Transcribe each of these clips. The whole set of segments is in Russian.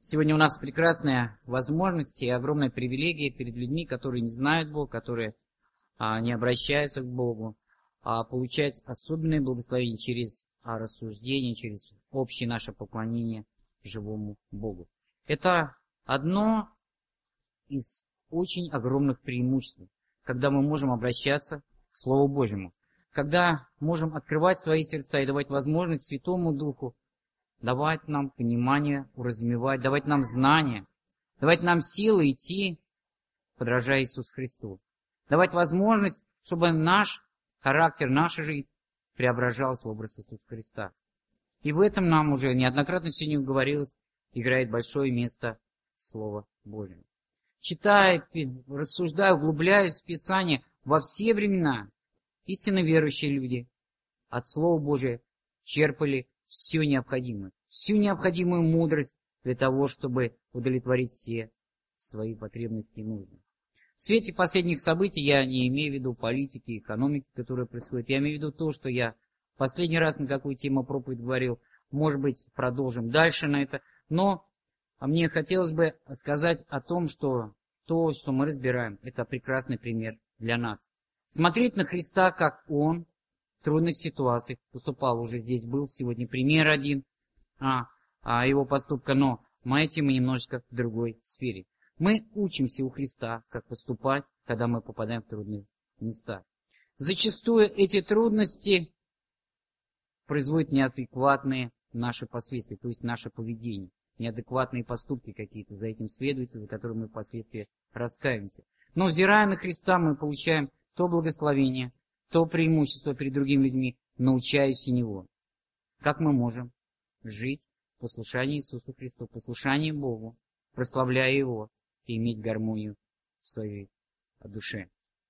Сегодня у нас прекрасная возможность и огромная привилегия перед людьми, которые не знают Бога, которые не обращаются к Богу, получать особенное благословение через рассуждение, через общее наше поклонение живому Богу. Это одно из очень огромных преимуществ, когда мы можем обращаться к Слову Божьему, когда можем открывать свои сердца и давать возможность Святому Духу давать нам понимание, уразумевать, давать нам знания, давать нам силы идти, подражая Иисусу Христу. Давать возможность, чтобы наш характер, наша жизнь преображалась в образ Иисуса Христа. И в этом нам уже неоднократно сегодня говорилось, играет большое место Слово Божие. Читая, рассуждая, углубляясь в Писание во все времена, истинно верующие люди от Слова Божия черпали всю необходимую мудрость для того, чтобы удовлетворить все свои потребности и нужды. В свете последних событий я не имею в виду политики, экономики, которые происходят. Я имею в виду то, что я последний раз на какую тему проповедь говорил. Может быть, продолжим дальше на это. Но мне хотелось бы сказать о том, что то, что мы разбираем, это прекрасный пример для нас. Смотреть на Христа, как Он в трудных ситуациях поступал, уже здесь был сегодня пример один его поступка, но мы немножечко в другой сфере. Мы учимся у Христа, как поступать, когда мы попадаем в трудные места. Зачастую эти трудности производят неадекватные наши последствия, то есть наше поведение, неадекватные поступки какие-то за этим следуются, за которые мы впоследствии раскаиваемся. Но взирая на Христа, мы получаем то благословение, то преимущество перед другими людьми, научаясь у Него. Как мы можем жить в послушании Иисусу Христу, в послушании Богу, прославляя Его и иметь гармонию в своей душе.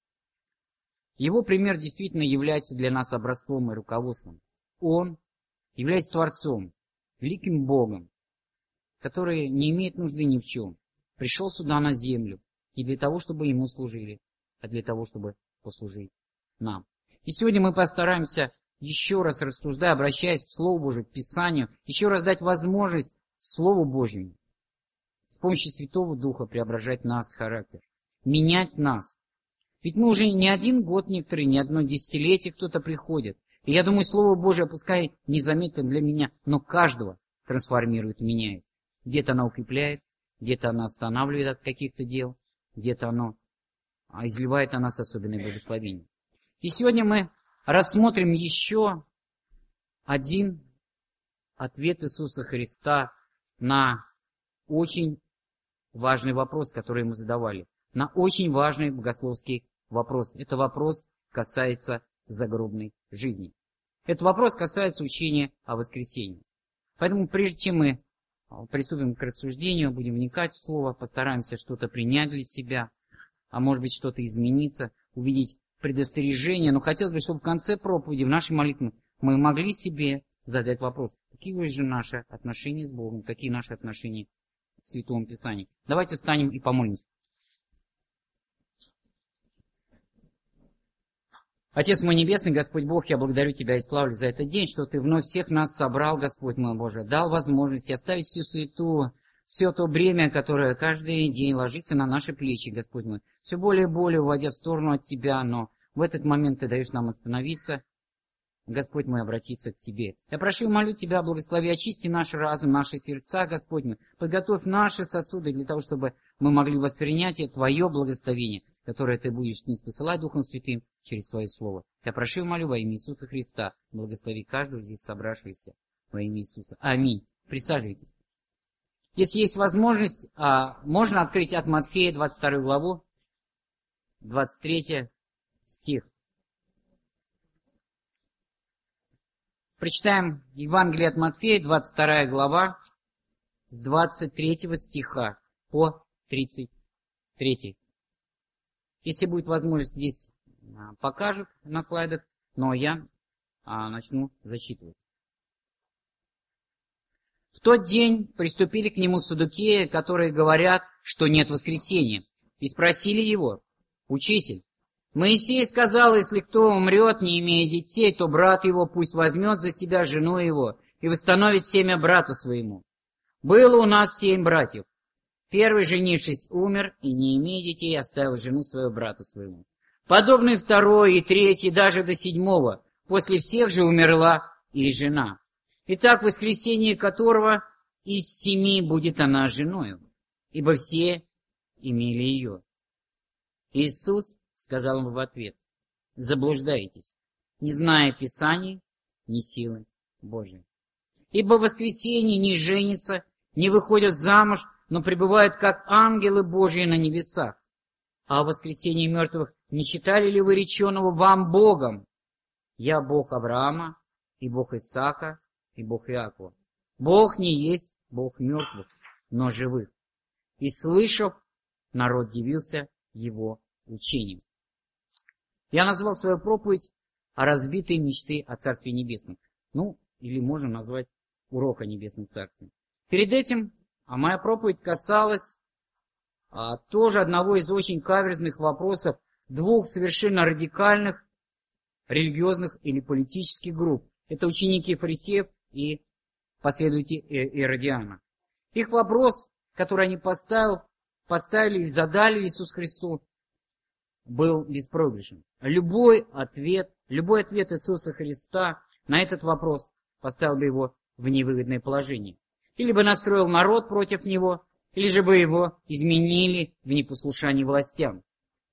Его пример действительно является для нас образцом и руководством. Он является Творцом, великим Богом, который не имеет нужды ни в чем. Пришел сюда на землю не для того, чтобы Ему служили, а для того, чтобы послужить нам. И сегодня мы постараемся, еще раз рассуждая, обращаясь к Слову Божию, к Писанию, еще раз дать возможность Слову Божьему с помощью Святого Духа преображать нас характер, менять нас. Ведь мы уже не один год некоторые, не одно десятилетие кто-то приходит. И я думаю, Слово Божие, пускай незаметно для меня, но каждого трансформирует, меняет. Где-то оно укрепляет, где-то оно останавливает от каких-то дел, где-то оно изливает на нас особенное благословение. И сегодня мы рассмотрим еще один ответ Иисуса Христа на очень важный вопрос, который ему задавали. На очень важный богословский вопрос. Это вопрос касается загробной жизни. Этот вопрос касается учения о воскресении. Поэтому прежде чем мы приступим к рассуждению, будем вникать в Слово, постараемся что-то принять для себя, а может быть что-то измениться, увидеть предостережение. Но хотелось бы, чтобы в конце проповеди, в нашей молитве, мы могли себе задать вопрос, какие же наши отношения с Богом, какие наши отношения к Святому Писанию. Давайте встанем и помолимся. Отец мой Небесный, Господь Бог, я благодарю Тебя и славлю за этот день, что Ты вновь всех нас собрал, Господь мой Боже, дал возможность оставить всю суету, все то бремя, которое каждый день ложится на наши плечи, Господь мой, все более и более уводя в сторону от Тебя, но в этот момент Ты даешь нам остановиться, Господь мой, обратиться к Тебе. Я прошу и молю Тебя, благослови, очисти наш разум, наши сердца, Господь мой, подготовь наши сосуды для того, чтобы мы могли воспринять Твое благословение, которое Ты будешь ниспосылать Духом Святым через Свое Слово. Я прошу и молю во имя Иисуса Христа, благослови каждого здесь собравшегося во имя Иисуса. Аминь. Присаживайтесь. Если есть возможность, можно открыть от Матфея 22 главу, 23 стих. Прочитаем Евангелие от Матфея, 22 глава, с 23 стиха по 33. Если будет возможность, здесь покажут на слайдах, но я начну зачитывать. В тот день приступили к нему саддукеи, которые говорят, что нет воскресения, и спросили его: «Учитель, Моисей сказал, если кто умрет, не имея детей, то брат его пусть возьмет за себя жену его и восстановит семя брату своему». Было у нас 7 братьев. Первый, женившись, умер, и, не имея детей, оставил жену своего брату своему. Подобный второй и третий, даже до 7-го. После всех же умерла и жена. Итак, воскресение которого из 7 будет она женою, ибо все имели ее. Иисус сказал им в ответ: заблуждаетесь, не зная Писаний, ни силы Божией. Ибо в воскресенье не женятся, не выходят замуж, но пребывают как ангелы Божьи на небесах. А в воскресенье мертвых не читали ли вы реченого вам Богом: я Бог Авраама, и Бог Исаака, и Бог Иакова. Бог не есть Бог мертвых, но живых. И слышав, народ дивился его учением. Я назвал свою проповедь о разбитой мечты о Царстве Небесном. Или можно назвать урок о Небесном Царстве. Перед этим моя проповедь касалась тоже одного из очень каверзных вопросов двух совершенно радикальных религиозных или политических групп. Это ученики фарисеев и последователи Иродиана. Их вопрос, который они поставили и задали Иисусу Христу, был беспроигрышен. Любой ответ Иисуса Христа на этот вопрос поставил бы его в невыгодное положение. Или бы настроил народ против него, или же бы его изменили в непослушании властям.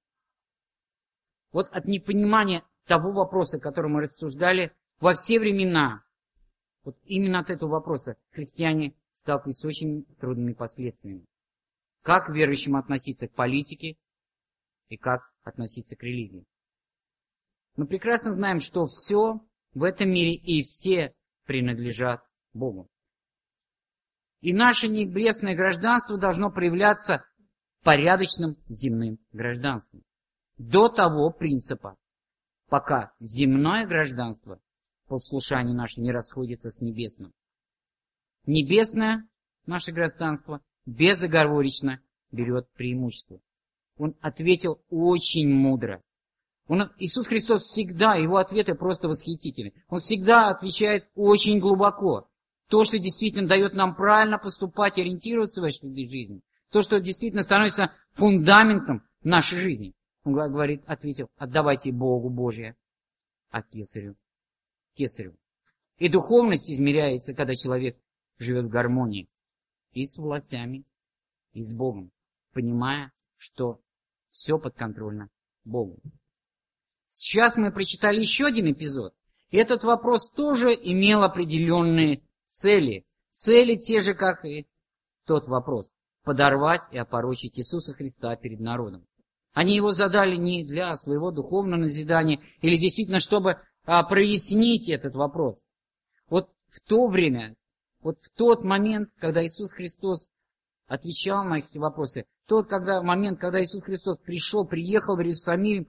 Вот от непонимания того вопроса, который мы рассуждали во все времена, вот именно от этого вопроса христиане сталкивались с очень трудными последствиями. Как верующим относиться к политике и как относиться к религии. Мы прекрасно знаем, что все в этом мире и все принадлежат Богу. И наше небесное гражданство должно проявляться порядочным земным гражданством. До того принципа, пока земное гражданство, послушание наше, не расходится с небесным. Небесное наше гражданство безоговорочно берет преимущество. Он ответил очень мудро. Иисус Христос всегда, его ответы просто восхитительны. Он всегда отвечает очень глубоко. То, что действительно дает нам правильно поступать, ориентироваться в этой жизни. То, что действительно становится фундаментом нашей жизни. Он ответил: отдавайте Богу Божие, а кесарю кесарю. И духовность измеряется, когда человек живет в гармонии и с властями, и с Богом, понимая, что все подконтрольно Богу. Сейчас мы прочитали еще один эпизод. И этот вопрос тоже имел определенные цели. Цели те же, как и тот вопрос. Подорвать и опорочить Иисуса Христа перед народом. Они его задали не для своего духовного назидания, или действительно, чтобы прояснить этот вопрос. Вот в то время, вот в тот момент, когда Иисус Христос отвечал на эти вопросы, момент, когда Иисус Христос приехал в Иерусалим,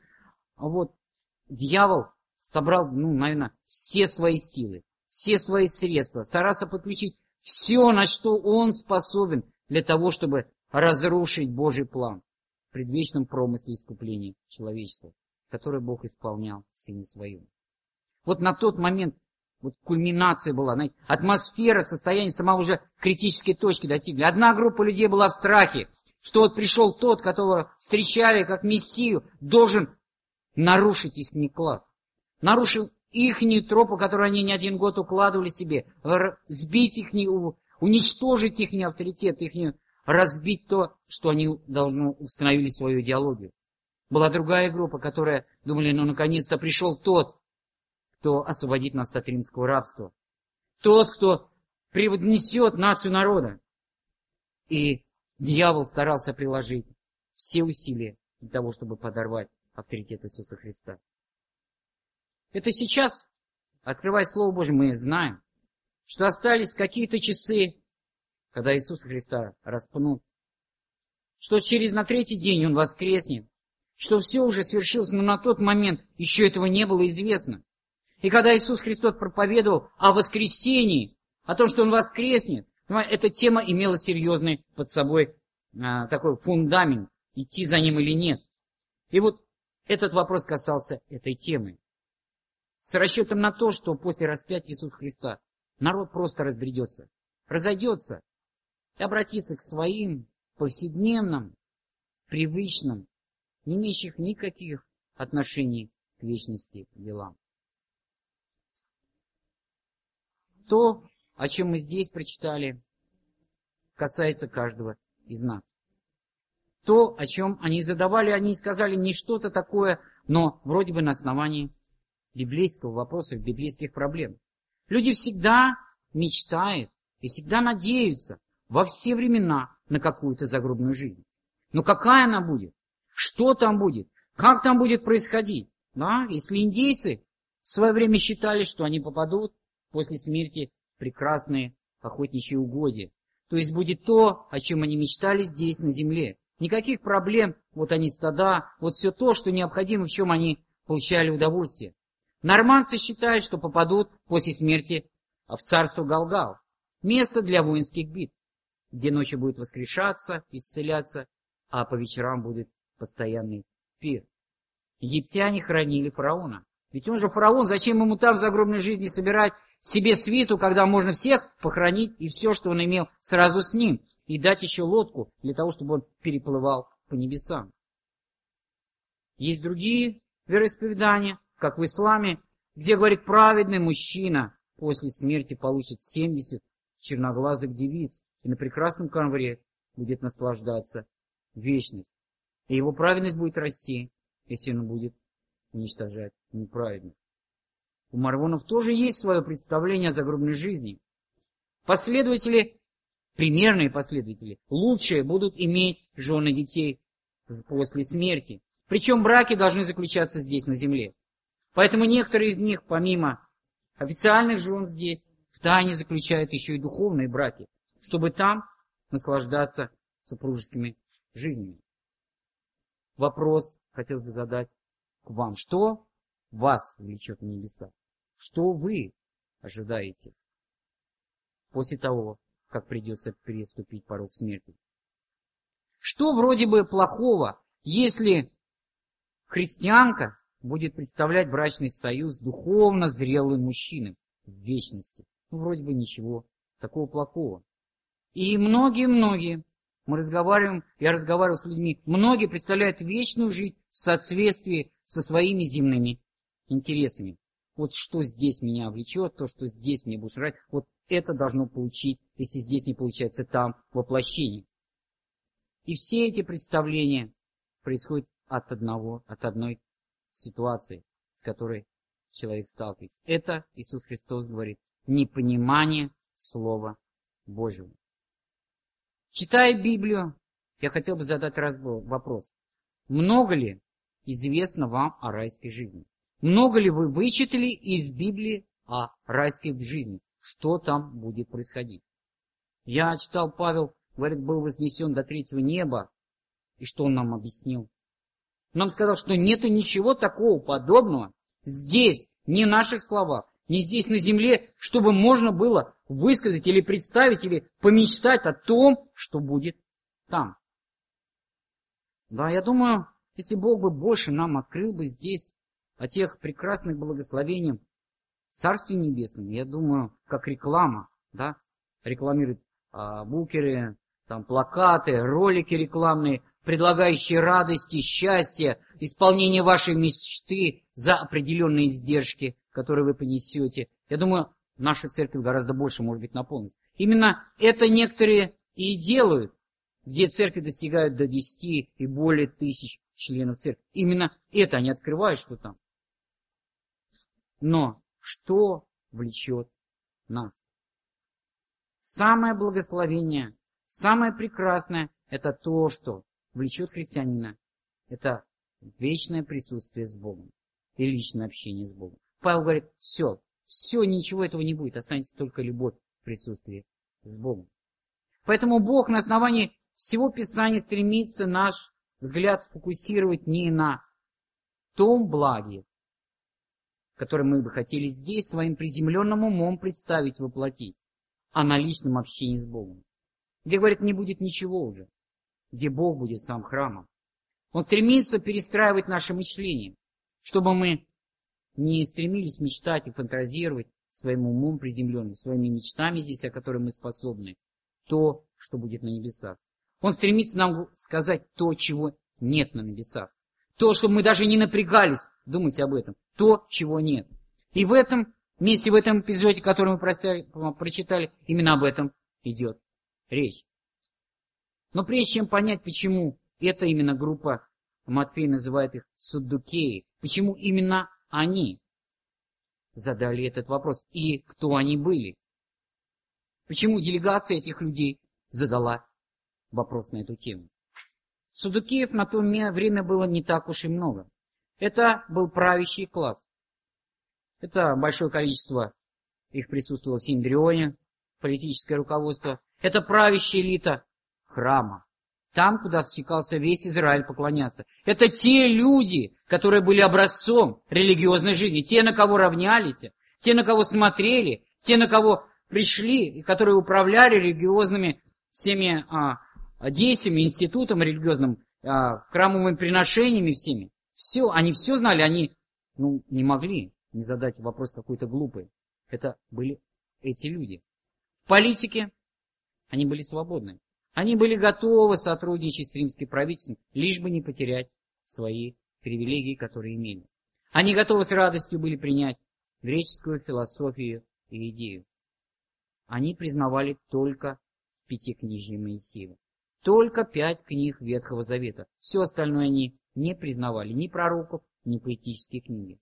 дьявол собрал, наверное, все свои силы, все свои средства, старался подключить все, на что он способен, для того, чтобы разрушить Божий план в предвечном промысле искупления человечества, который Бог исполнял в Сыне Своем. Вот на тот момент кульминация была, атмосфера, состояние сама уже критической точки достигли. Одна группа людей была в страхе, что пришел тот, которого встречали как Мессию, должен нарушить их план. Нарушил ихнюю тропу, которую они не один год укладывали себе, сбить их, уничтожить их авторитет, разбить то, что они должны установили свою идеологию. Была другая группа, которая думали, наконец-то пришел тот, кто освободит нас от римского рабства. Тот, кто превознесет нацию народа. И дьявол старался приложить все усилия для того, чтобы подорвать авторитет Иисуса Христа. Это сейчас, открывая Слово Божие, мы знаем, что остались какие-то часы, когда Иисуса Христа распнут, что на третий день Он воскреснет, что все уже свершилось, но на тот момент еще этого не было известно. И когда Иисус Христос проповедовал о воскресении, о том, что Он воскреснет, эта тема имела серьезный под собой такой фундамент, идти за Ним или нет. И этот вопрос касался этой темы. С расчетом на то, что после распятия Иисуса Христа народ просто разбредется, разойдется. и обратиться к своим повседневным, привычным, не имеющих никаких отношений к вечности делам. То, о чем мы здесь прочитали, касается каждого из нас. То, о чем они задавали, они сказали не что-то такое, но вроде бы на основании библейского вопроса, библейских проблем. Люди всегда мечтают и всегда надеются во все времена на какую-то загробную жизнь. Но какая она будет? Что там будет? Как там будет происходить? Да? Если индейцы в свое время считали, что они попадут после смерти в прекрасные охотничьи угодья, то есть будет то, о чем они мечтали здесь, на земле. Никаких проблем, вот они стада, вот все то, что необходимо, в чем они получали удовольствие. Нормандцы считают, что попадут после смерти в царство Галгал, место для воинских битв, где ночью будет воскрешаться, исцеляться, а по вечерам будет постоянный пир. Египтяне хранили фараона. Ведь он же фараон, зачем ему там в загробной жизни собирать себе свиту, когда можно всех похоронить и все, что он имел, сразу с ним, и дать еще лодку для того, чтобы он переплывал по небесам. Есть другие вероисповедания, как в исламе, где, говорит, праведный мужчина после смерти получит 70 черноглазых девиц и на прекрасном ковре будет наслаждаться вечность. И его праведность будет расти, если он будет уничтожать неправедность. У мормонов тоже есть свое представление о загробной жизни. Последователи, примерные последователи, лучшие будут иметь жены детей после смерти. Причем браки должны заключаться здесь, на земле. Поэтому некоторые из них, помимо официальных жен здесь, в тайне заключают еще и духовные браки, чтобы там наслаждаться супружескими жизнями. Вопрос хотелось бы задать к вам. Что вас влечет в небеса? Что вы ожидаете после того, как придется переступить порог смерти? Что вроде бы плохого, если христианка будет представлять брачный союз духовно зрелым мужчиной в вечности? Ну, вроде бы ничего такого плохого. И многие, я разговаривал с людьми, многие представляют вечную жизнь в соответствии со своими земными интересами. Вот что здесь меня влечет, то, что здесь мне будет нравиться, вот это должно получить, если здесь не получается, там воплощение. И все эти представления происходят от одной ситуации, с которой человек сталкивается. Это, Иисус Христос говорит, непонимание Слова Божьего. Читая Библию, я хотел бы задать вопрос. Много ли известно вам о райской жизни? Много ли вы вычитали из Библии о райской жизни? Что там будет происходить? Я читал, Павел, говорит, был вознесен до третьего неба. И что он нам объяснил? Он нам сказал, что нету ничего такого подобного здесь, не в наших словах, не здесь на земле, чтобы можно было высказать или представить, или помечтать о том, что будет там. Да, я думаю, если Бог бы больше нам открыл бы здесь о тех прекрасных благословениях Царстве Небесном, я думаю, как реклама, да, рекламируют букеры, там плакаты, ролики рекламные, предлагающие радости, счастье, исполнение вашей мечты за определенные издержки, которые вы понесете. Я думаю, наша церковь гораздо больше может быть наполнена. Именно это некоторые и делают, где церкви достигают до 10 и более тысяч членов церкви. Именно это они открывают, что там. Но что влечет нас? Самое благословение, самое прекрасное – это то, что влечет христианина. Это вечное присутствие с Богом и личное общение с Богом. Павел говорит, все, ничего этого не будет, останется только любовь в присутствии с Богом. Поэтому Бог на основании всего Писания стремится наш взгляд сфокусировать не на том благе, которое мы бы хотели здесь своим приземленным умом представить, воплотить, а на личном общении с Богом. Где, говорит, не будет ничего уже, где Бог будет сам храмом. Он стремится перестраивать наше мышление, чтобы мы не стремились мечтать и фантазировать своим умом приземленным, своими мечтами здесь, о которых мы способны, то, что будет на небесах. Он стремится нам сказать то, чего нет на небесах. То, чтобы мы даже не напрягались думать об этом. То, чего нет. И в этом месте, в этом эпизоде, который мы прочитали, именно об этом идет речь. Но прежде чем понять, почему эта именно группа, Матфей называет их саддукеи, почему именно они задали этот вопрос и кто они были, почему делегация этих людей задала вопрос на эту тему. Саддукеев на то время было не так уж и много. Это был правящий класс. Это большое количество их присутствовало в Синедрионе, политическое руководство. Это правящая элита храма. Там, куда стекался весь Израиль поклоняться. Это те люди, которые были образцом религиозной жизни. Те, на кого равнялись, те, на кого смотрели, те, на кого пришли, и которые управляли религиозными всеми действиями, институтом религиозным, храмовыми приношениями всеми. Все, они все знали, они не могли не задать вопрос какой-то глупый. Это были эти люди. В политике они были свободны. Они были готовы сотрудничать с римским правительством, лишь бы не потерять свои привилегии, которые имели. Они готовы с радостью были принять греческую философию и идею. Они признавали только Пятикнижие Моисеева. Только 5 книг Ветхого Завета. Все остальное они не признавали, ни пророков, ни поэтические книги.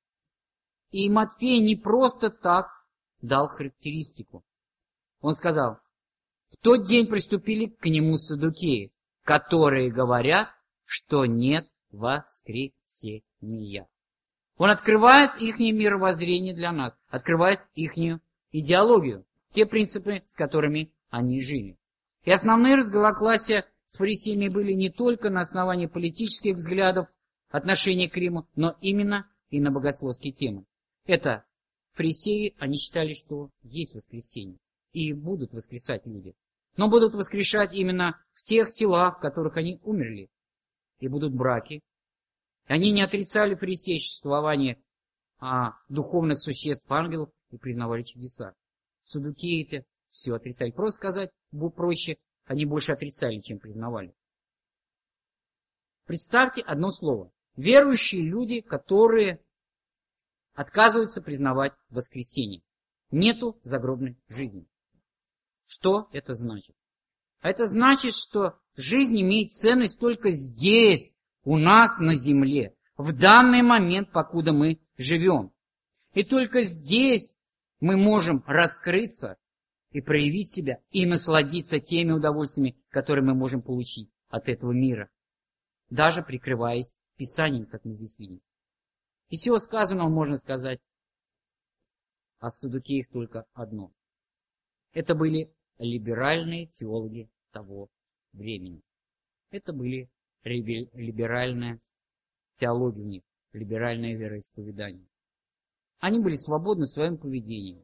И Матфей не просто так дал характеристику. Он сказал: в тот день приступили к нему саддукеи, которые говорят, что нет воскресения. Он открывает их мировоззрение для нас, открывает их идеологию, те принципы, с которыми они жили. И основные разногласия с фарисеями были не только на основании политических взглядов, отношения к Риму, но именно и на богословские темы. Это фарисеи, они считали, что есть воскресение, и будут воскресать люди. Но будут воскрешать именно в тех телах, в которых они умерли, и будут браки. Они не отрицали фарисеи существование духовных существ, ангелов, и признавали чудеса. Саддукеи-то все отрицали. Просто сказать проще, они больше отрицали, чем признавали. Представьте одно слово. Верующие люди, которые отказываются признавать воскресение. Нету загробной жизни. Что это значит? Это значит, что жизнь имеет ценность только здесь, у нас на земле, в данный момент, покуда мы живем. И только здесь мы можем раскрыться и проявить себя, и насладиться теми удовольствиями, которые мы можем получить от этого мира, даже прикрываясь Писанием, как мы здесь видим. Из всего сказанного можно сказать о Саддукеях только одно. Это были либеральные теологи того времени. Это были либеральная теология у них, либеральное вероисповедание. Они были свободны в своем поведении.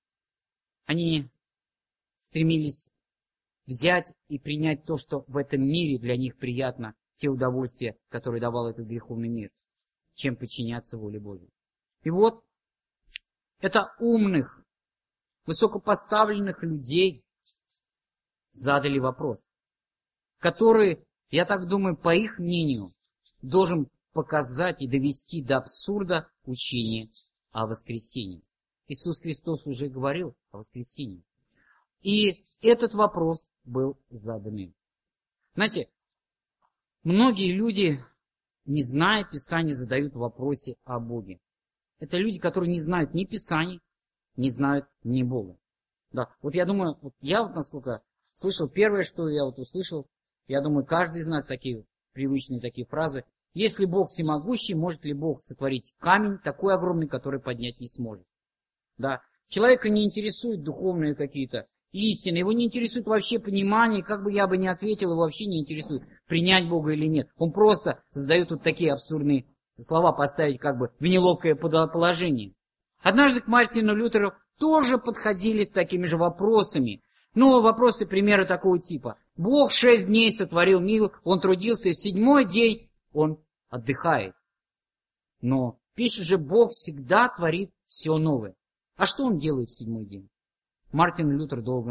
Они стремились взять и принять то, что в этом мире для них приятно, те удовольствия, которые давал этот греховный мир, чем подчиняться воле Божьей. И вот это умных, высокопоставленных людей задали вопрос, который, я так думаю, по их мнению, должен показать и довести до абсурда учение о воскресении. Иисус Христос уже говорил о воскресении. И этот вопрос был задан им. Знаете, многие люди, не зная Писания, задают вопросы о Боге. Это люди, которые не знают ни Писания, не знают ни Бога. Да, вот я думаю, я насколько слышал, первое, что я услышал, я думаю, каждый из нас такие привычные такие фразы: если Бог всемогущий, может ли Бог сотворить камень такой огромный, который поднять не сможет? Да, человека не интересуют духовные какие-то истины, его не интересует вообще понимание, как бы я бы ни ответил, его вообще не интересует, принять Бога или нет. Он просто задает вот такие абсурдные слова, поставить как бы в неловкое положение. Однажды к Мартину Лютеру тоже подходили с такими же вопросами. Но вопросы примеры такого типа. Бог 6 дней сотворил мир, он трудился, и в 7-й день он отдыхает. Но пишет же, Бог всегда творит все новое. А что он делает в 7-й день? Мартин Лютер долго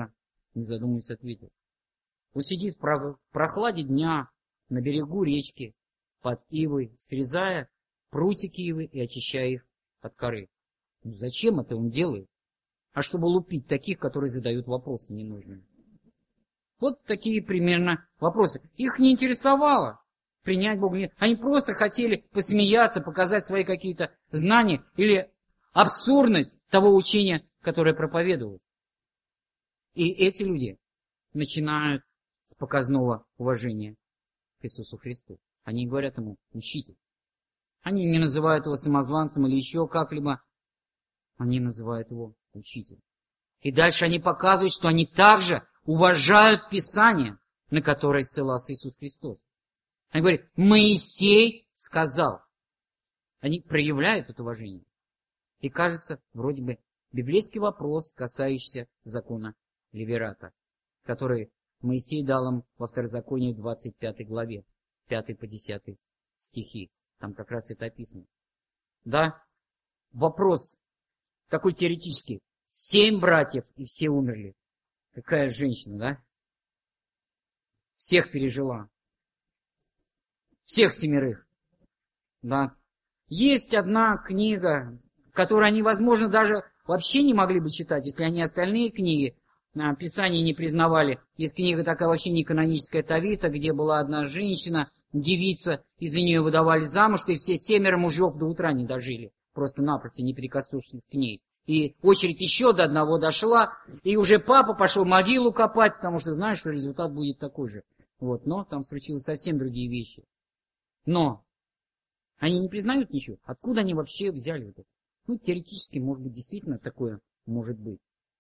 Не задумываясь, ответил. Он сидит в прохладе дня на берегу речки под ивой, срезая прутики ивы и очищая их от коры. Ну, зачем это он делает? А чтобы лупить таких, которые задают вопросы ненужные. Вот такие примерно вопросы. Их не интересовало принять Бога. Нет. Они просто хотели посмеяться, показать свои какие-то знания или абсурдность того учения, которое проповедовалось. И эти люди начинают с показного уважения к Иисусу Христу. Они говорят ему: учитель. Они не называют его самозванцем или еще как-либо. Они называют его учитель. И дальше они показывают, что они также уважают Писание, на которое ссылался Иисус Христос. Они говорят: Моисей сказал. Они проявляют это уважение. И кажется, вроде бы, библейский вопрос, касающийся закона Левирата, который Моисей дал им во Второзаконии 25 главе, 5 по 10 стихи. Там как раз это описано. Да, вопрос такой теоретический. 7 братьев, и все умерли. Какая женщина, да? Всех пережила. Всех 7. Да. Есть одна книга, которую они, возможно, даже вообще не могли бы читать, если они остальные книги Писания не признавали. Есть книга такая вообще не каноническая, Тавита, где была одна женщина, девица, из-за нее выдавали замуж, и все 7 мужьев до утра не дожили, просто-напросто не прикоснувшись к ней. И очередь еще до одного дошла, и уже папа пошел могилу копать, потому что знаешь, что результат будет такой же. Вот, но там случились совсем другие вещи. Но они не признают ничего. Откуда они вообще взяли это? Ну, теоретически, может быть, действительно такое может быть.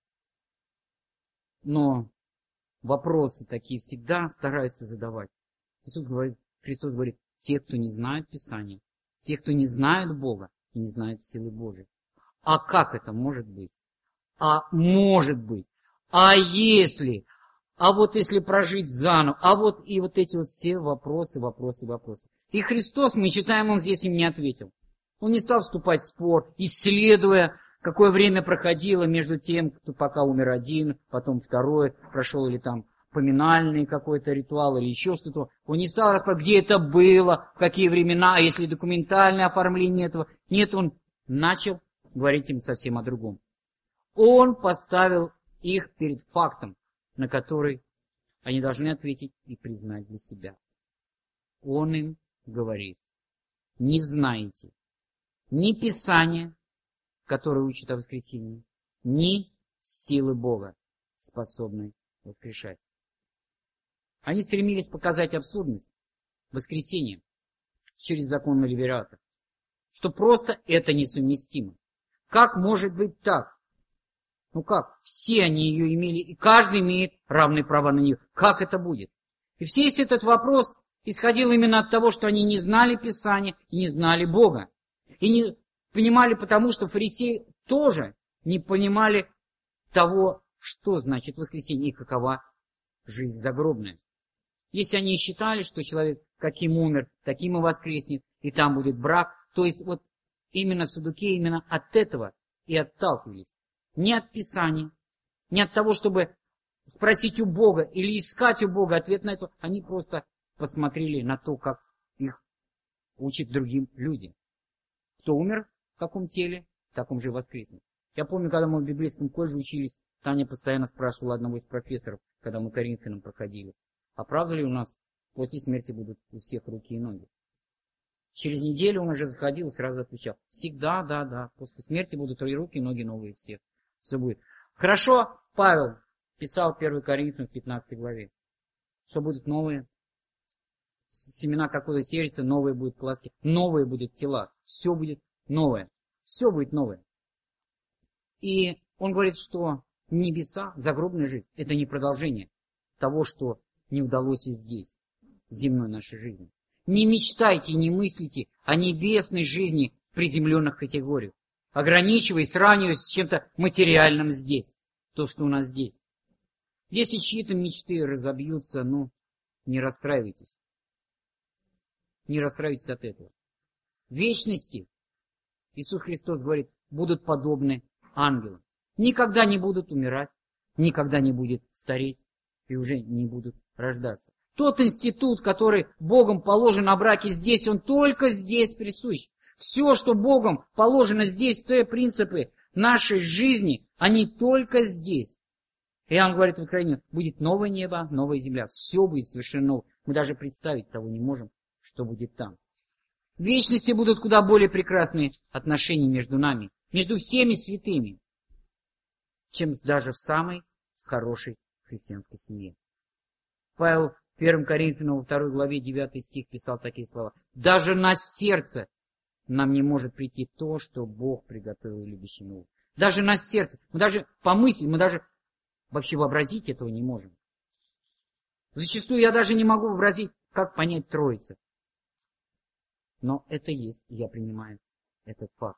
Но вопросы такие всегда стараются задавать. Христос говорит: те, кто не знают Писания, те, кто не знают Бога и не знают силы Божией. А как это может быть? А может быть? А если? А вот если прожить заново? А вот и вот эти вот все вопросы. И Христос, мы читаем, Он здесь им не ответил. Он не стал вступать в спор, исследуя, какое время проходило между тем, кто пока умер один, потом второй прошел, или там поминальный какой-то ритуал, или еще что-то. Он не стал рассказывать, где это было, в какие времена, а если документальное оформление этого. Нет, он начал говорить им совсем о другом. Он поставил их перед фактом, на который они должны ответить и признать для себя. Он им говорит: не знаете ни Писания, которое учит о воскресении, ни силы Бога, способной воскрешать. Они стремились показать абсурдность воскресения через закон Левирата, что просто это несовместимо. Как может быть так? Ну как? Все они ее имели, и каждый имеет равные права на нее. Как это будет? И весь этот вопрос исходил именно от того, что они не знали Писания и не знали Бога. И не понимали, потому что фарисеи тоже не понимали того, что значит воскресение и какова жизнь загробная. Если они считали, что человек каким умер, таким и воскреснет, и там будет брак, то есть вот именно саддукеи именно от этого и отталкивались. Не от Писания, не от того, чтобы спросить у Бога или искать у Бога ответ на это. Они просто посмотрели на то, как их учат другим людям. Кто умер в каком теле, в таком же и воскреснет. Я помню, когда мы в библейском колледже учились, Таня постоянно спрашивала одного из профессоров, когда мы Коринфянам проходили: а правда ли у нас после смерти будут у всех руки и ноги? Через неделю он уже заходил и сразу отвечал: всегда, да, после смерти будут и руки, и ноги новые всех. Все будет. Хорошо, Павел писал 1 Коринфянам в 15 главе, что будут новые семена, какое сердце, новые будут класки, новые будут тела, все будет новое, все будет новое. И он говорит, что небеса, загробная жизнь, это не продолжение того, что не удалось и здесь, земной нашей жизни. Не мечтайте, не мыслите о небесной жизни в приземленных категориях, ограничиваясь, сравниваясь с чем-то материальным здесь, то, что у нас здесь. Если чьи-то мечты разобьются, не расстраивайтесь. Не расстраивайтесь от этого. В вечности, Иисус Христос говорит, будут подобны ангелам. Никогда не будут умирать, никогда не будет стареть и уже не будут рождаться. Тот институт, который Богом положен о браке здесь, он только здесь присущ. Все, что Богом положено здесь, те принципы нашей жизни, они только здесь. Иоанн говорит в Откровении, будет новое небо, новая земля. Все будет совершенно новое. Мы даже представить того не можем, что будет там. В вечности будут куда более прекрасные отношения между нами, между всеми святыми, чем даже в самой хорошей христианской семье. Павел в 1 Коринфянам 2 главе 9 стих писал такие слова. Даже на сердце нам не может прийти то, что Бог приготовил любящим его. Даже на сердце. Мы даже помыслить, мы даже вообще вообразить этого не можем. Зачастую я даже не могу вообразить, как понять Троицу. Но это есть, и я принимаю этот факт.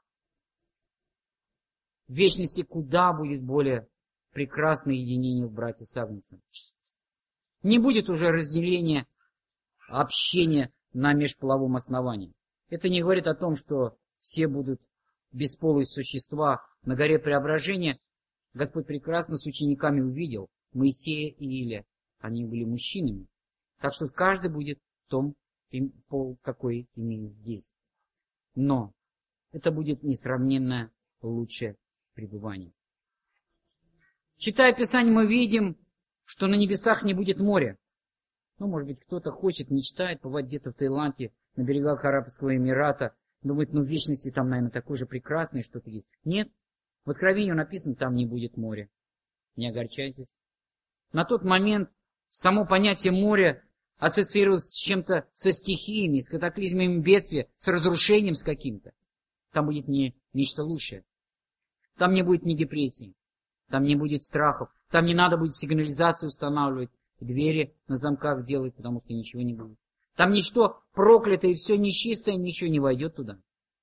В вечности куда будет более прекрасное единение в браке с Агнцем. Не будет уже разделения, общения на межполовом основании. Это не говорит о том, что все будут бесполые существа. На горе Преображения Господь прекрасно с учениками увидел Моисея и Илия. Они были мужчинами. Так что каждый будет в том пол, какой имеет здесь. Но это будет несравненно лучшее пребывание. Читая Писание, мы видим, что на небесах не будет моря. Ну, может быть, кто-то хочет, мечтает побывать где-то в Таиланде, на берегах Арабского Эмирата, думает, в вечности там, наверное, такое же прекрасное что-то есть. Нет, в Откровении написано, там не будет моря. Не огорчайтесь. На тот момент само понятие моря ассоциировалось с чем-то, со стихиями, с катаклизмами бедствия, с разрушением с каким-то. Там будет не нечто лучшее. Там не будет ни депрессии, там не будет страхов, там не надо будет сигнализацию устанавливать, двери на замках делать, потому что ничего не будет. Там ничто проклятое и все нечистое, ничего не войдет туда.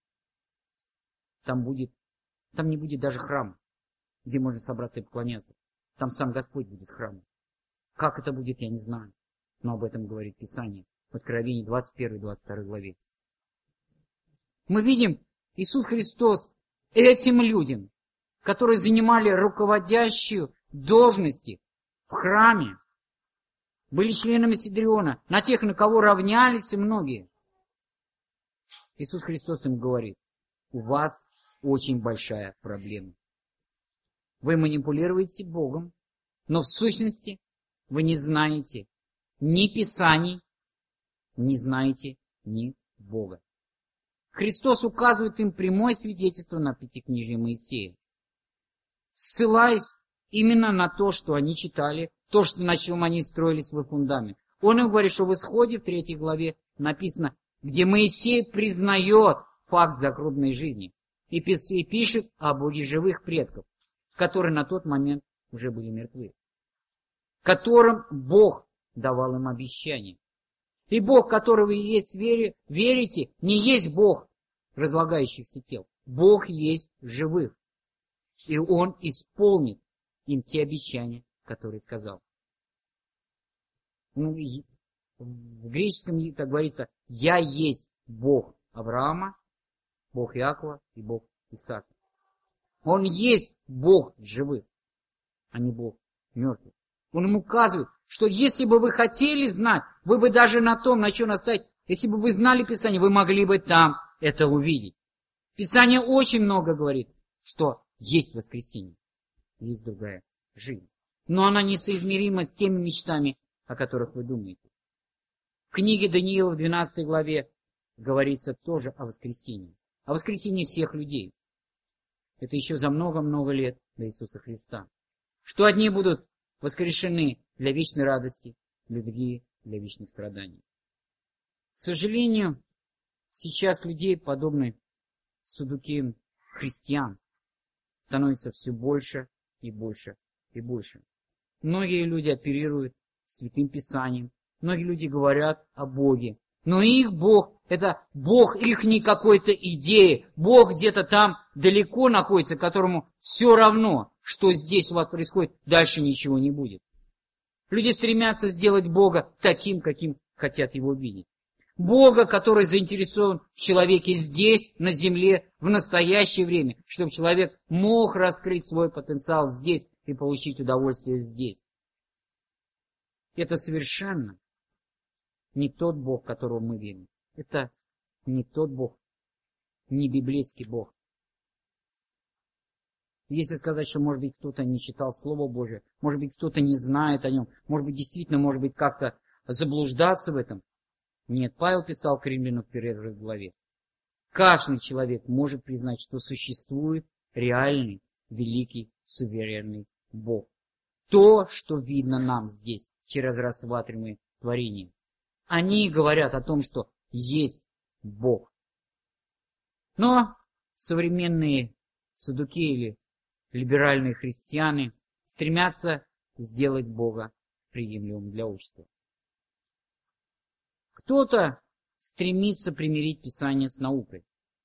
Там не будет даже храма, где можно собраться и поклоняться. Там сам Господь будет храмом. Как это будет, я не знаю. Но об этом говорит Писание в Откровении 21-22 главе. Мы видим Иисус Христос этим людям, которые занимали руководящую должности в храме, были членами Сидриона, на тех, на кого равнялись и многие. Иисус Христос им говорит, у вас очень большая проблема. Вы манипулируете Богом, но в сущности вы не знаете ни Писаний, не знаете ни Бога. Христос указывает им прямое свидетельство на Пятикнижие Моисея, ссылаясь именно на то, что они читали, то, на чем они строили свой фундамент. Он им говорит, что в Исходе, в 3 главе, написано, где Моисей признает факт загробной жизни и пишет о Боге живых предков, которые на тот момент уже были мертвы, которым Бог давал им обещание. И Бог, которого вы есть верите, не есть Бог разлагающихся тел. Бог есть живых. И Он исполнит им те обещания, которые сказал. В греческом, как говорится, «Я есть Бог Авраама, Бог Иакова и Бог Исаака». Он есть Бог живых, а не Бог мертвых. Он им указывает, что если бы вы хотели знать, вы бы даже на том, на чем настоять, если бы вы знали Писание, вы могли бы там это увидеть. Писание очень много говорит, что есть воскресенье, есть другая жизнь. Но она несоизмерима с теми мечтами, о которых вы думаете. В книге Даниила в 12 главе говорится тоже о воскресении. О воскресении всех людей. Это еще за много-много лет до Иисуса Христа. Что одни будут воскрешены для вечной радости, другие для вечных страданий. К сожалению, сейчас людей, подобных Саддукеям христиан, становится все больше и больше и больше. Многие люди оперируют Святым Писанием, многие люди говорят о Боге, но их Бог, это Бог их не какой-то идеи, Бог где-то там далеко находится, которому все равно, что здесь у вас происходит, дальше ничего не будет. Люди стремятся сделать Бога таким, каким хотят его видеть. Бога, который заинтересован в человеке здесь, на земле, в настоящее время, чтобы человек мог раскрыть свой потенциал здесь, и получить удовольствие здесь. Это совершенно не тот Бог, которого мы верим. Это не тот Бог, не библейский Бог. Если сказать, что, может быть, кто-то не читал Слово Божие, может быть, кто-то не знает о нем, может быть, действительно, может быть, как-то заблуждаться в этом. Нет, Павел писал к Римлянам в 1 главе. Каждый человек может признать, что существует реальный, великий, суверенный Бог. То, что видно нам здесь, через рассматриваемые творения. Они говорят о том, что есть Бог. Но современные саддукеи или либеральные христиане стремятся сделать Бога приемлемым для общества. Кто-то стремится примирить Писание с наукой.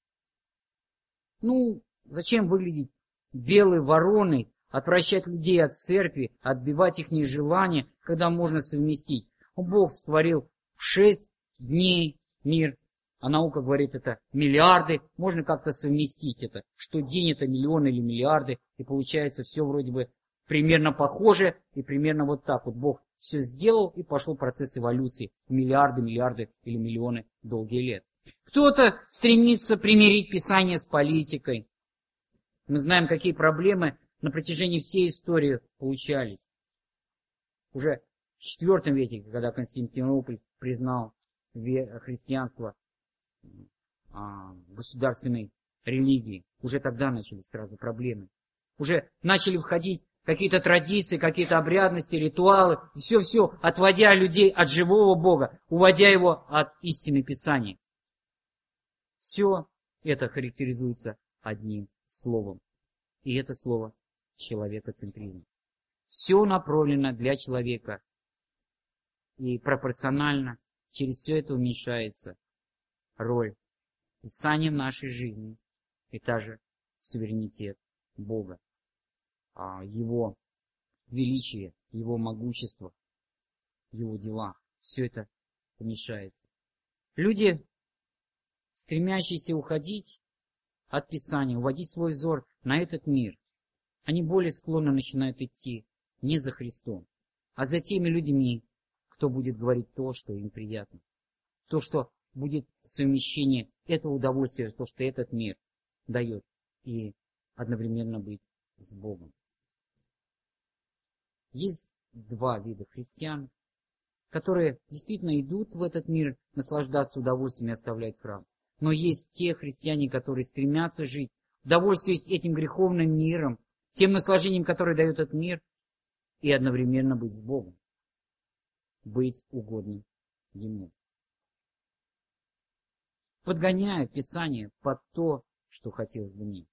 Зачем выглядеть белой вороной, отвращать людей от церкви, отбивать их нежелания, когда можно совместить? Бог створил в 6 дней мир, а наука говорит, это миллиарды. Можно как-то совместить это, что день это миллионы или миллиарды, и получается все вроде бы примерно похоже, и примерно вот так вот Бог все сделал, и пошел процесс эволюции. Миллиарды или миллионы долгие лет. Кто-то стремится примирить Писание с политикой. Мы знаем, какие проблемы на протяжении всей истории получались. Уже в IV веке, когда Константинополь признал христианство государственной религии, уже тогда начались сразу проблемы. Уже начали входить какие-то традиции, какие-то обрядности, ритуалы, все отводя людей от живого Бога, уводя его от истины Писания. Все это характеризуется одним словом. И это слово человекоцентризм. Все направлено для человека. И пропорционально через все это уменьшается роль Писания в нашей жизни и также суверенитет Бога. Его величие, его могущество, его дела. Все это уменьшается. Люди, стремящиеся уходить от Писания, уводить свой взор на этот мир, они более склонны начинают идти не за Христом, а за теми людьми, кто будет говорить то, что им приятно. То, что будет совмещение этого удовольствия, то, что этот мир дает, и одновременно быть с Богом. Есть два вида христиан, которые действительно идут в этот мир, наслаждаться удовольствием и оставлять храм. Но есть те христиане, которые стремятся жить, довольствуясь этим греховным миром, тем наслаждением, которое дает этот мир, и одновременно быть с Богом, быть угодным Ему. Подгоняя Писание под то, что хотелось бы мне.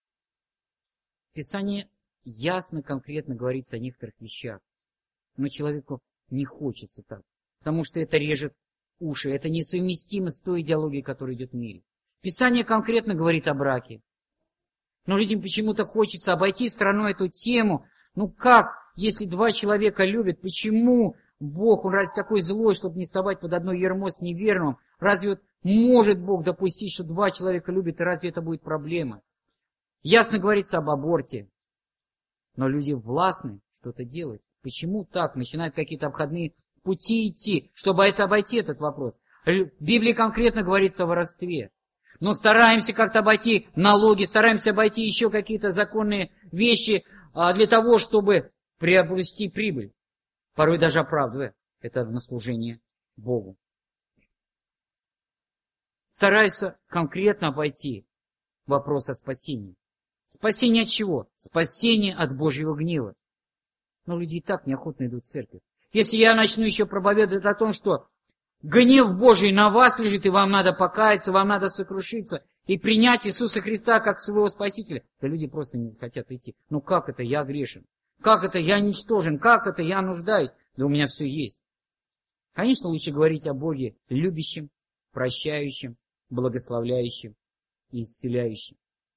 Писание ясно, конкретно говорится о некоторых вещах, но человеку не хочется так, потому что это режет уши, это несовместимо с той идеологией, которая идет в мире. Писание конкретно говорит о браке, но людям почему-то хочется обойти стороной эту тему. Как, если два человека любят, почему Бог, Он разве такой злой, чтобы не вставать под одно ярмо с неверным? Разве может Бог допустить, что два человека любят, и разве это будет проблема? Ясно говорится об аборте, но люди властны что-то делать. Почему так? Начинают какие-то обходные пути идти, чтобы обойти этот вопрос. В Библии конкретно говорится о воровстве. Но стараемся как-то обойти налоги, стараемся обойти еще какие-то законные вещи для того, чтобы приобрести прибыль. Порой даже оправдывая это на служение Богу. Стараются конкретно обойти вопрос о спасении. Спасение от чего? Спасение от Божьего гнева. Но люди и так неохотно идут в церковь. Если я начну еще проповедовать о том, что гнев Божий на вас лежит, и вам надо покаяться, вам надо сокрушиться и принять Иисуса Христа как своего Спасителя, то люди просто не хотят идти. Как это я грешен? Как это я ничтожен? Как это я нуждаюсь? Да у меня все есть. Конечно, лучше говорить о Боге любящем, прощающем, благословляющем и исцеляющем.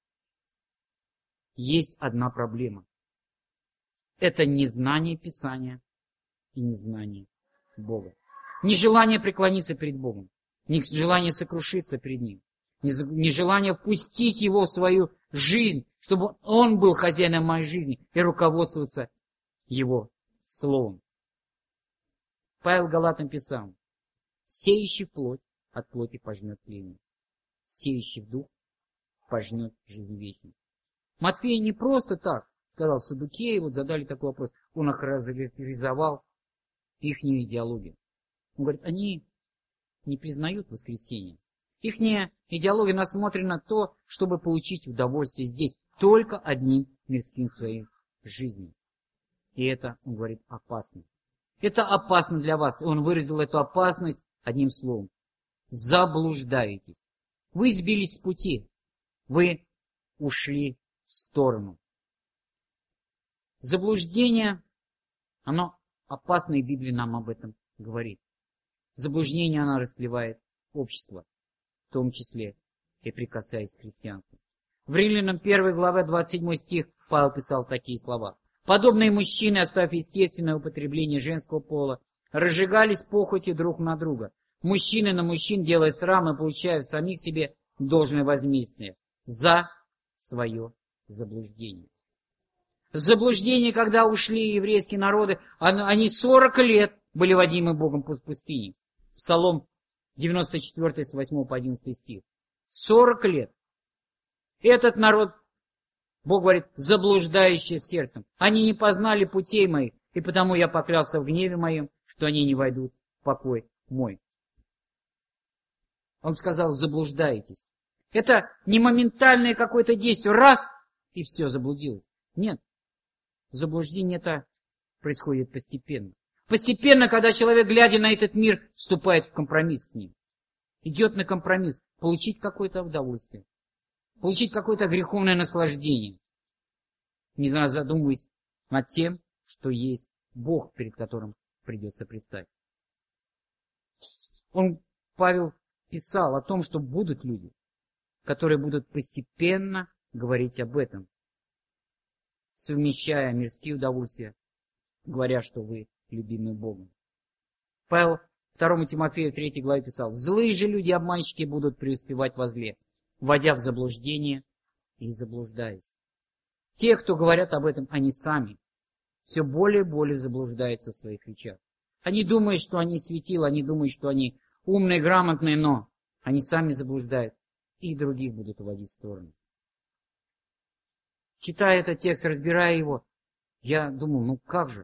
Есть одна проблема. Это незнание Писания и незнание Бога. Нежелание преклониться перед Богом, нежелание сокрушиться перед Ним, нежелание впустить Его в свою жизнь, чтобы Он был хозяином моей жизни и руководствоваться Его Словом. Павел Галатам писал: «Сеющий в плоть от плоти пожнет тление, сеющий в дух пожнет жизнь вечную». Матфей не просто так сказал Саддукеи, вот задали такой вопрос, он охарактеризовал их идеологию. Он говорит, они не признают воскресение. Их идеология насмотрена на то, чтобы получить удовольствие здесь только одним мирским своей жизнью. И это, он говорит, опасно. Это опасно для вас. И он выразил эту опасность одним словом. Заблуждаетесь. Вы сбились с пути. Вы ушли в сторону. Заблуждение, оно опасно, и Библия нам об этом говорит. Заблуждение, оно растлевает общество, в том числе и прикасаясь к христианству. В Римлянам 1 главе 27 стих Павел писал такие слова. «Подобные мужчины, оставив естественное употребление женского пола, разжигались похотью друг на друга. Мужчины на мужчин, делая срам и получая в самих себе должное возмездие за свое заблуждение». Заблуждение, когда ушли еврейские народы, они 40 лет были водимы Богом по пустыне. Псалом 94 с 8 по 11 стих. 40 лет. Этот народ, Бог говорит, заблуждающий сердцем. Они не познали путей моих, и потому я поклялся в гневе моем, что они не войдут в покой мой. Он сказал, заблуждаетесь. Это не моментальное какое-то действие. Раз, и все, заблудилось. Нет. Заблуждение это происходит постепенно. Постепенно, когда человек, глядя на этот мир, вступает в компромисс с ним. Идет на компромисс. Получить какое-то удовольствие. Получить какое-то греховное наслаждение. Не знаю, задумываясь над тем, что есть Бог, перед которым придется предстать. Павел писал о том, что будут люди, которые будут постепенно говорить об этом, совмещая мирские удовольствия, говоря, что вы любимы Богом. Павел 2 Тимофею 3 главе писал, «Злые же люди, обманщики, будут преуспевать во зле, вводя в заблуждение и заблуждаясь». Те, кто говорят об этом, они сами все более и более заблуждаются в своих речах. Они думают, что они светила, они думают, что они умные, грамотные, но они сами заблуждают и других будут уводить в сторону. Читая этот текст, разбирая его, я думал, как же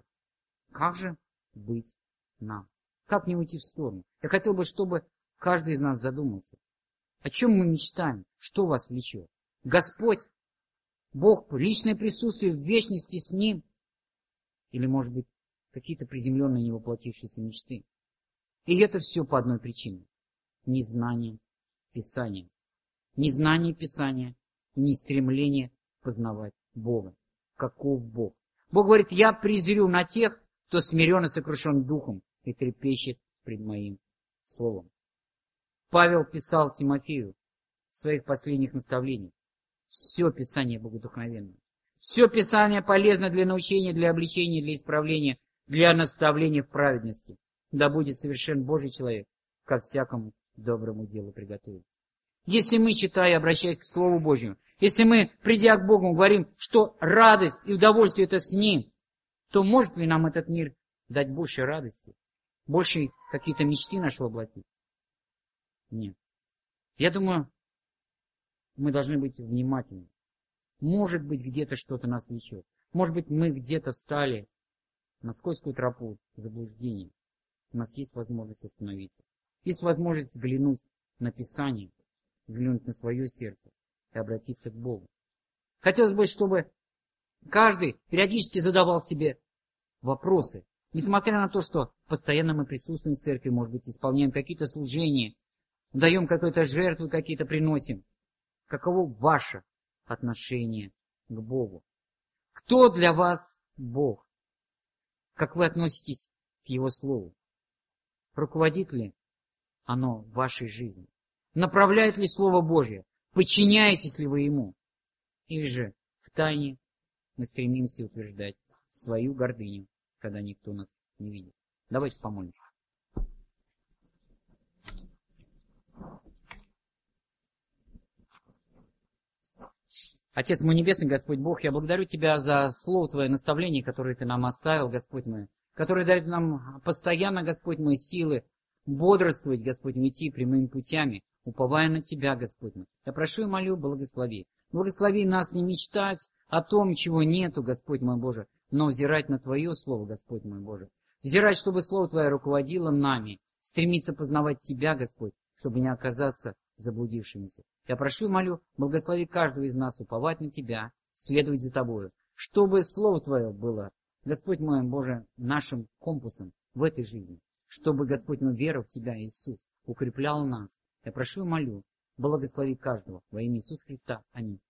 быть нам? Как не уйти в сторону? Я хотел бы, чтобы каждый из нас задумался. О чем мы мечтаем? Что вас влечет? Господь, Бог, личное присутствие в вечности с Ним? Или, может быть, какие-то приземленные невоплотившиеся мечты? И это все по одной причине. Незнание Писания. Незнание Писания, не стремление познавать Бога. Каков Бог? Бог говорит, я презрю на тех, кто смирен и сокрушен духом и трепещет пред моим словом. Павел писал Тимофею в своих последних наставлениях. Все Писание богодухновенно. Все Писание полезно для научения, для обличения, для исправления, для наставления в праведности. Да будет совершен Божий человек, ко всякому доброму делу приготовлен. Если мы, читая, обращаясь к Слову Божьему, если мы, придя к Богу, говорим, что радость и удовольствие это с Ним, то может ли нам этот мир дать больше радости, больше какие-то мечты наши воплотить? Нет. Я думаю, мы должны быть внимательны. Может быть, где-то что-то нас влечет. Может быть, мы где-то встали на скользкую тропу заблуждения. У нас есть возможность остановиться. Есть возможность взглянуть на Писание, взглянуть на свое сердце и обратиться к Богу. Хотелось бы, чтобы каждый периодически задавал себе вопросы. Несмотря на то, что постоянно мы присутствуем в церкви, может быть, исполняем какие-то служения, даем какие-то жертвы, какие-то приносим. Каково ваше отношение к Богу? Кто для вас Бог? Как вы относитесь к Его Слову? Руководит ли оно вашей жизнью? Направляет ли Слово Божье? Подчиняетесь ли вы Ему? Или же в тайне мы стремимся утверждать свою гордыню, когда никто нас не видит? Давайте помолимся. Отец мой небесный, Господь Бог, я благодарю Тебя за слово Твое наставление, которое Ты нам оставил, Господь мой, которое дает нам постоянно, Господь мой, силы бодрствовать, Господь мой, идти прямыми путями, уповая на Тебя, Господь мой. Я прошу и молю, благослови. Благослови нас не мечтать о том, чего нету, Господь мой Боже, но взирать на Твое Слово, Господь мой Боже. Взирать, чтобы Слово Твое руководило нами, стремиться познавать Тебя, Господь, чтобы не оказаться заблудившимися. Я прошу и молю, благослови каждого из нас уповать на Тебя, следовать за Тобою, чтобы Слово Твое было, Господь мой Боже, нашим компасом в этой жизни, чтобы, Господь мой, вера в Тебя, Иисус, укрепляла нас. Я прошу и молю, благослови каждого во имя Иисуса Христа. Аминь.